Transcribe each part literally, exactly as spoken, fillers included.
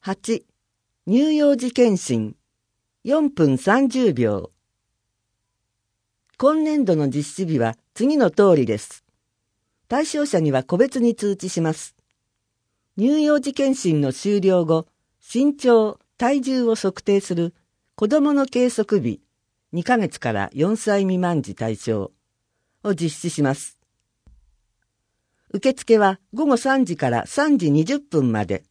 はち、乳幼児検診よんぷんさんじゅうびょう。今年度の実施日は次の通りです。対象者には個別に通知します。乳幼児検診の終了後、身長、体重を測定する子どもの計測日にかげつからよんさい未満児対象を実施します。受付はごごさんじからさんじにじゅっぷんまで。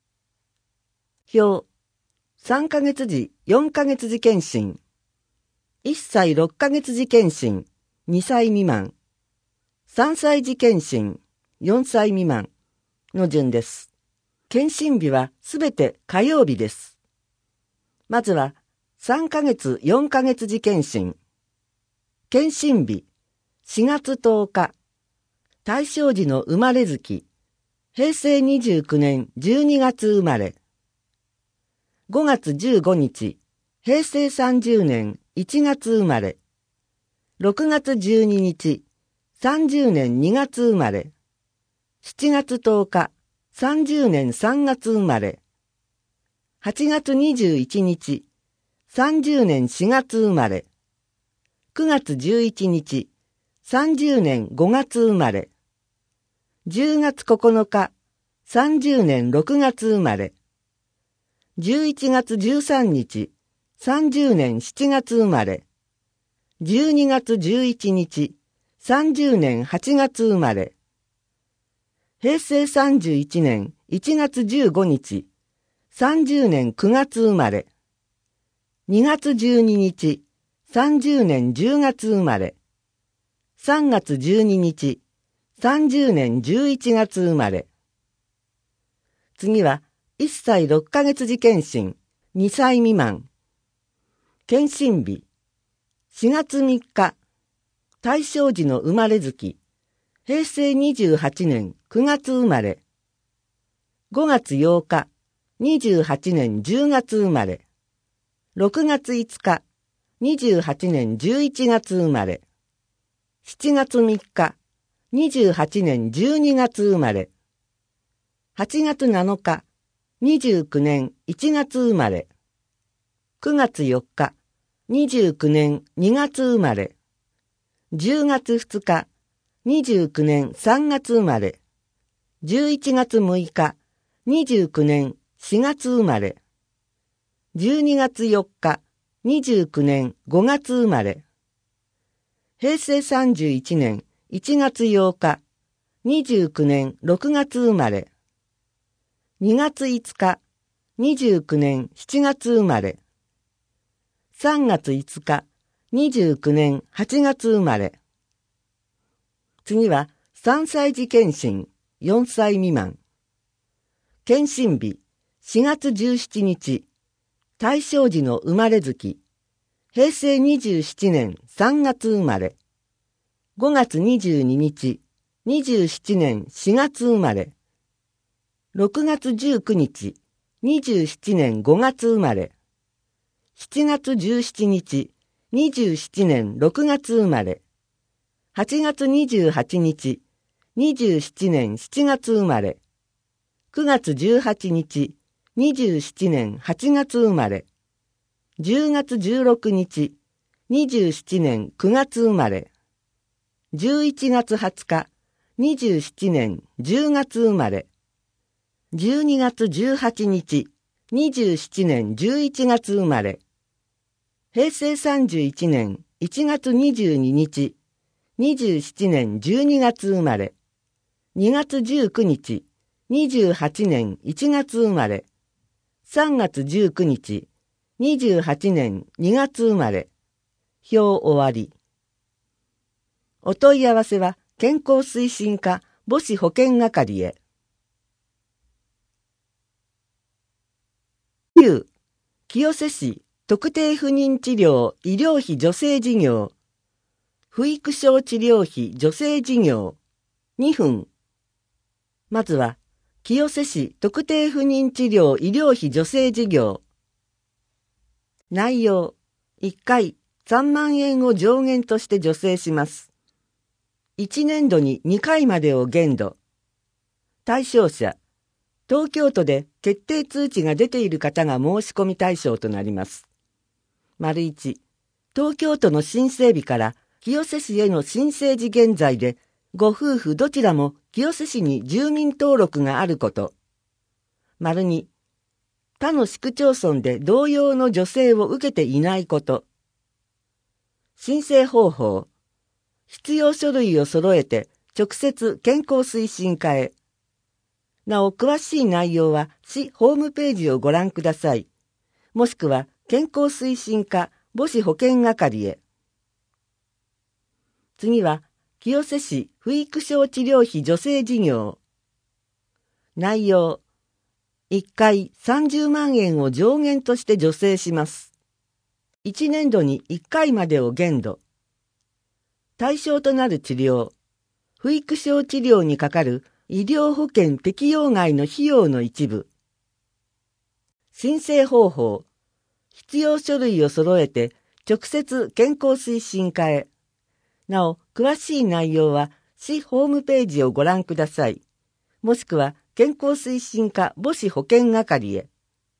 表、さんかげつじよんかげつじ検診、いっさいろっかげつじ検診にさい未満、さんさい児検診よんさい未満の順です。検診日はすべて火曜日です。まずはさんかげつよんかげつじ検診。検診日しがつとおか、対象時の生まれ月、へいせいにじゅうきゅうねんじゅうにがつ生まれ。ごがつじゅうごにち、へいせいさんじゅうねんいちがつ生まれ。ろくがつじゅうににち、さんじゅうねんにがつ生まれ。しちがつとおか、さんじゅうねんさんがつ生まれ。はちがつにじゅういちにち、さんじゅうねんしがつ生まれ。くがつじゅういちにち、さんじゅうねんごがつ生まれ。じゅうがつここのか、さんじゅうねんろくがつ生まれ。じゅういちがつじゅうさんにち、さんじゅうねんしちがつ生まれ。じゅうにがつじゅういちにち、さんじゅうねんはちがつ生まれ。へいせいさんじゅういちねんいちがつじゅうごにち、さんじゅうねんくがつ生まれ。にがつじゅうににち、さんじゅうねんじゅうがつ生まれ。さんがつじゅうににち、さんじゅうねんじゅういちがつ生まれ。次はいっさいろっかげつじ検診にさい未満。検診日しがつみっか、対象時の生まれ月、へいせいにじゅうはちねんくがつ生まれ。ごがつようか、にじゅうはちねんじゅうがつ生まれ。ろくがついつか、にじゅうはちねんじゅういちがつ生まれ。しちがつみっか、にじゅうはちねんじゅうにがつ生まれ。はちがつなのか、にじゅうきゅうねんいちがつ生まれ。くがつよっか、にじゅうきゅうねんにがつ生まれ。じゅうがつふつか、にじゅうきゅうねんさんがつ生まれ。じゅういちがつむいか、にじゅうきゅうねんしがつ生まれ。じゅうにがつよっか、にじゅうきゅうねんごがつ生まれ。へいせいさんじゅういちねんいちがつようか、にじゅうきゅうねんろくがつ生まれ。にがついつか、にじゅうきゅうねんしちがつ生まれ。さんがついつか、にじゅうきゅうねんはちがつ生まれ。次はさんさい児検診よんさい未満。検診日しがつじゅうしちにち、対象時の生まれ月、へいせいにじゅうななねんさんがつ生まれ。ごがつにじゅうににち、にじゅうななねんしがつ生まれ。ろくがつじゅうくにち、にじゅうななねんごがつ生まれ。しちがつじゅうしちにち、にじゅうななねんろくがつ生まれ。はちがつにじゅうはちにち、にじゅうななねんしちがつ生まれ。くがつじゅうはちにち、にじゅうななねんはちがつ生まれ。じゅうがつじゅうろくにち、にじゅうななねんくがつ生まれ。じゅういちがつはつか、にじゅうななねんじゅうがつ生まれ。じゅうにがつじゅうはちにち、にじゅうななねんじゅういちがつ生まれ。へいせいさんじゅういちねんいちがつにじゅうににち、にじゅうななねんじゅうにがつ生まれ。にがつじゅうくにち、にじゅうはちねんいちがつ生まれ。さんがつじゅうくにち、にじゅうはちねんにがつ生まれ。表終わり。お問い合わせは健康推進課母子保健係へ。きゅう、清瀬市特定不妊治療医療費助成事業、不育症治療費助成事業、にふん。まずは、清瀬市特定不妊治療医療費助成事業。内容、いっかいさんまんえんを上限として助成します。いちねんどににかいまでを限度。対象者、 東京都で決定通知が出ている方が申し込み対象となります。丸いち、東京都の申請日から清瀬市への申請時現在で、ご夫婦どちらも清瀬市に住民登録があること。丸に、他の市区町村で同様の助成を受けていないこと。申請方法。必要書類を揃えて直接健康推進課へ。なお、詳しい内容は市ホームページをご覧ください。もしくは健康推進課母子保健係へ。次は、清瀬市不育症治療費助成事業。内容。いっかいさんじゅうまんえんを上限として助成します。いちねんどにいっかいまでを限度。対象となる治療。不育症治療にかかる医療保険適用外の費用の一部。申請方法。必要書類を揃えて直接健康推進課へ。なお、詳しい内容は市ホームページをご覧ください。もしくは健康推進課母子保健係へ。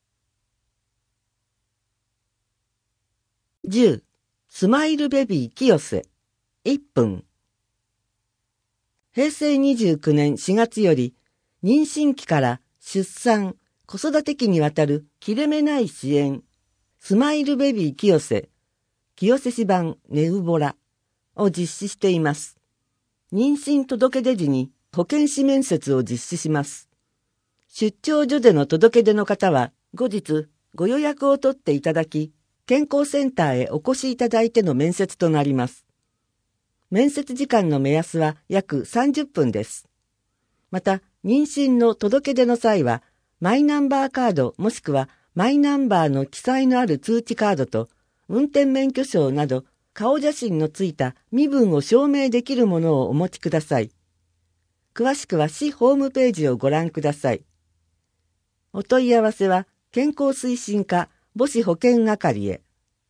じゅう. スマイルベビー清瀬いっぷん。へいせいにじゅうきゅうねんしがつより妊娠期から出産、子育て期にわたる切れ目ない支援、スマイルベビー清瀬、清瀬市版ネウボラを実施しています。妊娠届出時に保健師面接を実施します。出張所での届け出の方は後日ご予約を取っていただき、健康センターへお越しいただいての面接となります。面接時間の目安は約さんじゅっぷんです。また、妊娠の届け出の際は、マイナンバーカードもしくはマイナンバーの記載のある通知カードと、運転免許証など顔写真のついた身分を証明できるものをお持ちください。詳しくは市ホームページをご覧ください。お問い合わせは健康推進課母子保健係へ。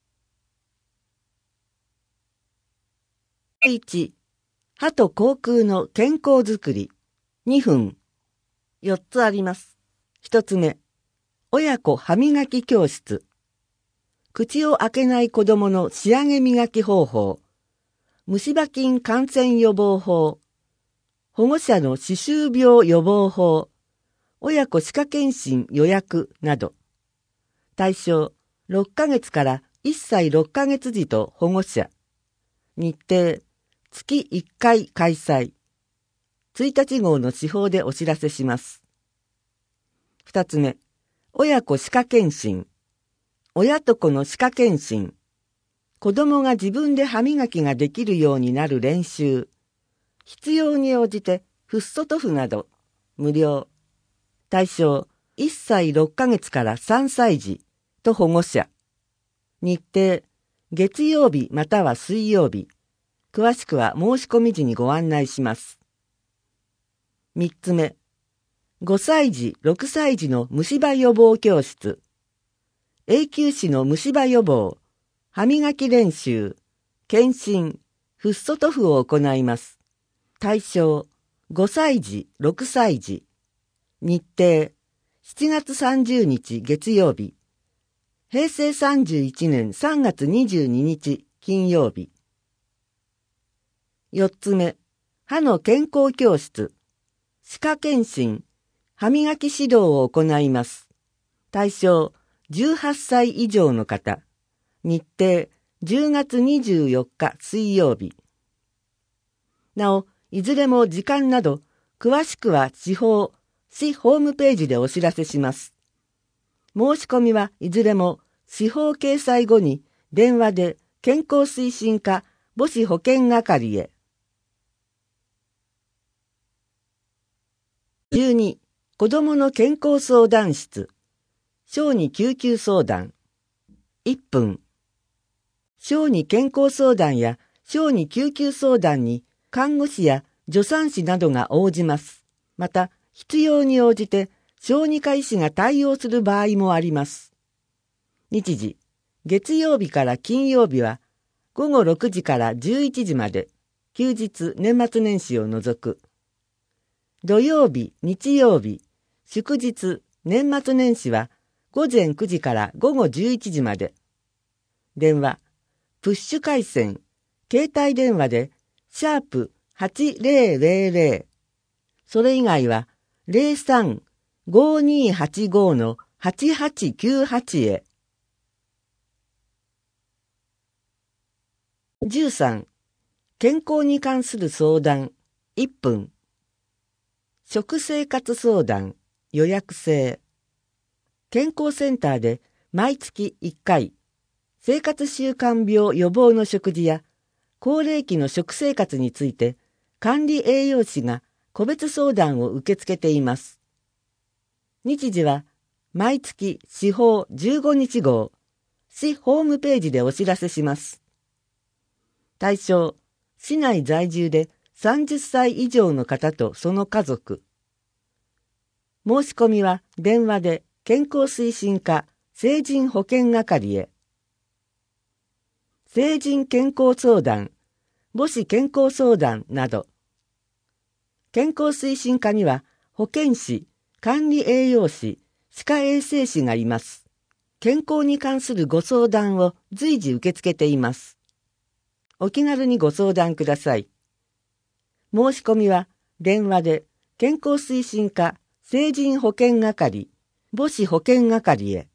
いち. 歯と口腔の健康づくりにふん。よっつあります。ひとつめ、親子歯磨き教室。口を開けない子供の仕上げ磨き方法。虫歯菌感染予防法。保護者の歯周病予防法。親子歯科検診予約など。対象、ろっかげつからいっさいろっかげつ児と保護者。日程、月いっかい開催。ついたち号の紙報でお知らせします。ふたつめ、親子歯科検診。親と子の歯科検診。子供が自分で歯磨きができるようになる練習。必要に応じてフッ素塗布など、無料。対象、いっさいろっかげつからさんさい児と保護者。日程、月曜日または水曜日。詳しくは申し込み時にご案内します。みっつめ、ごさい児、ろくさい児の虫歯予防教室。永久歯の虫歯予防、歯磨き練習、検診、フッ素塗布を行います。対象、ごさい児、ろくさい児。日程、しちがつさんじゅうにち月曜日。へいせいさんじゅういちねんさんがつにじゅうににち金曜日。よっつめ、歯の健康教室。歯科検診、歯磨き指導を行います。対象、じゅうはっさい以上の方。日程、じゅうがつにじゅうよっか水曜日。なお、いずれも時間など、詳しくは地方、市ホームページでお知らせします。申し込みはいずれも、市報掲載後に電話で健康推進課母子保健係へ。じゅうに. 子どもの健康相談室。小児救急相談。いっぷん。小児健康相談や小児救急相談に看護師や助産師などが応じます。また、必要に応じて小児科医師が対応する場合もあります。日時、月曜日から金曜日はごごろくじからじゅういちじまで、休日年末年始を除く。土曜日、日曜日、 祝日、年末年始はごぜんくじからごごじゅういちじまで。電話、プッシュ回線、携帯電話で、シャープはちぜろぜろぜろ。それ以外は、ゼロさん ごにーはちご のはちはちきゅうはちへ。じゅうさん、健康に関する相談、いっぷん。食生活相談、予約制。健康センターで毎月いっかい、生活習慣病予防の食事や、高齢期の食生活について、管理栄養士が個別相談を受け付けています。日時は、毎月市法じゅうごにち号、市ホームページでお知らせします。対象、市内在住でさんじゅっさい以上の方とその家族。申し込みは電話で健康推進課成人保健係へ。成人健康相談、母子健康相談など。健康推進課には保健師、管理栄養士、歯科衛生士がいます。健康に関するご相談を随時受け付けています。お気軽にご相談ください。申し込みは電話で健康推進課成人保健係、母子保健係へ。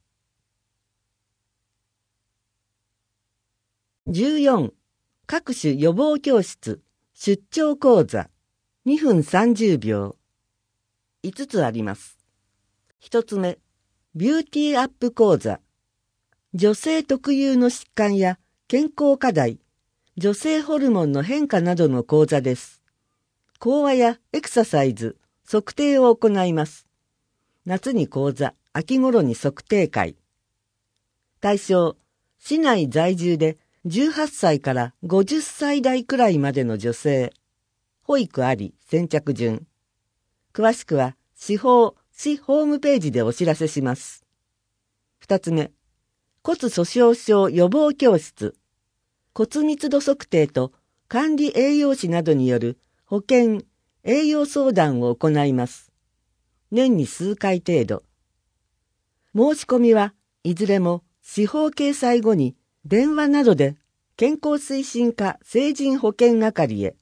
じゅうよん、各種予防教室、出張講座、にふんさんじゅうびょう。いつつあります。ひとつめ、ビューティーアップ講座。女性特有の疾患や健康課題、女性ホルモンの変化などの講座です。講話やエクササイズ、測定を行います。夏に講座、秋頃に測定会。対象、市内在住でじゅうはっさいからごじゅっさい代くらいまでの女性。保育あり、先着順。詳しくは、市法、市ホームページでお知らせします。二つ目、骨粗鬆症予防教室。骨密度測定と管理栄養士などによる保健、栄養相談を行います。年に数回程度。申し込みはいずれも司法掲載後に電話などで健康推進課成人保健係へ。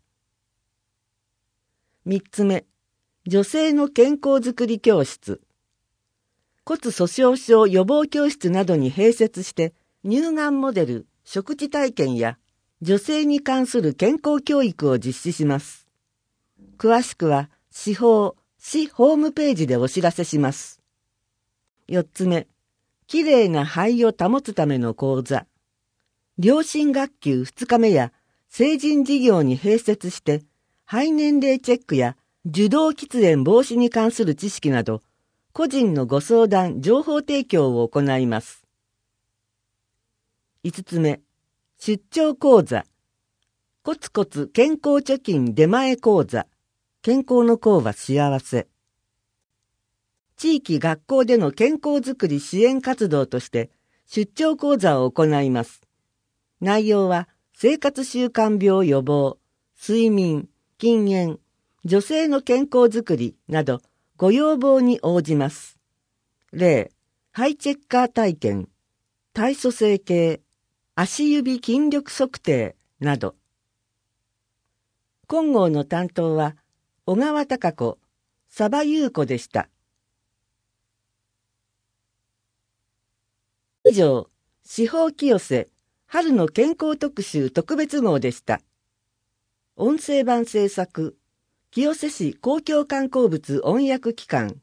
三つ目、女性の健康づくり教室。骨粗鬆症予防教室などに併設して乳がんモデル、食事体験や女性に関する健康教育を実施します。詳しくは市法、市ホームページでお知らせします。四つ目、きれいな肺を保つための講座。良心学級二日目や成人事業に併設して肺年齢チェックや受動喫煙防止に関する知識など個人のご相談、情報提供を行います。五つ目、出張講座。コツコツ健康貯金出前講座。健康の功は幸せ。地域学校での健康づくり支援活動として出張講座を行います。内容は生活習慣病予防、睡眠、禁煙、女性の健康づくりなどご要望に応じます。例、ハイチェッカー体験、体組成計、足指筋力測定など。金剛の担当は小川貴子、佐場優子でした。以上、司法清瀬春の健康特集特別号でした。音声版制作、清瀬市公共観光物音訳機関